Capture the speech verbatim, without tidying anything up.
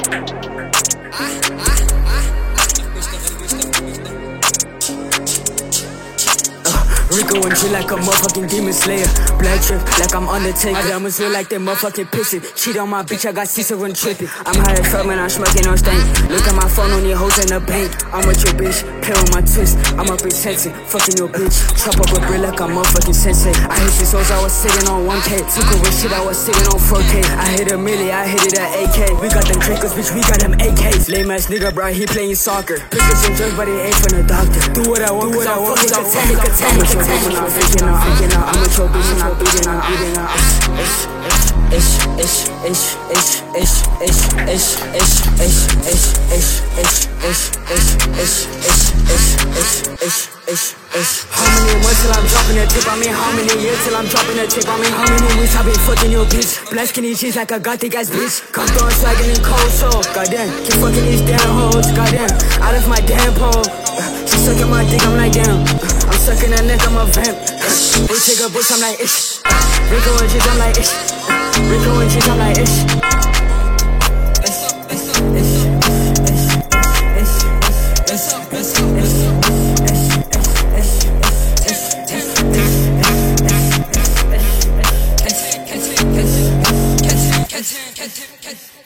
Rico and chill like a motherfucking demon slayer. Black trip like I'm Undertaker. My diamonds feel like they motherfucking pissing. Cheat on my bitch, I got Cesar and tripping. I'm high as fuck, man, I'm smoking on stank. Look at my phone on your hoes in the bank. I'm with your bitch, play with my twist. I'm up in Texas, fucking your bitch. Chop up a brick like I'm motherfucking sensei. I hit six O's, I was sitting on one K. Took away shit, I was sitting on four K. I hit a milli, I hit it at A K. We got them drinkers, bitch, we got them A Ks. Lame ass nigga, bro, he playing soccer. Prescription drugs, but it ain't from the doctor. Do what I want, do what I want, cause I'm fucking Katana. I'm faking out, faking out, faking out. I'm with your bitch and I'm beating out, beating out. Ish, ish, ish, ish, ish, ish, ish, ish, ish, ish, ish, ish, ish, ish, ish, ish, ish, ish, ish, ish. How many months till I'm dropping a tip? I mean, how many years till I'm dropping a tip? I mean, how many weeks I've been fucking your bitch? Black skinny cheese like a gothic ass bitch. Come throwing swaggin' in cold soul. Goddamn, keep fucking these damn hoes. Goddamn, I left my damn pole. She sucking my dick, I'm like damn. I'm sucking her neck, I'm a vamp. We take a bush, I'm like ish. Rico and cheese, I'm like ish. Rico and cheese, I'm like ish. Ish, ish, ish, ish, ish, ish, ish, ish, ish, ish, ish.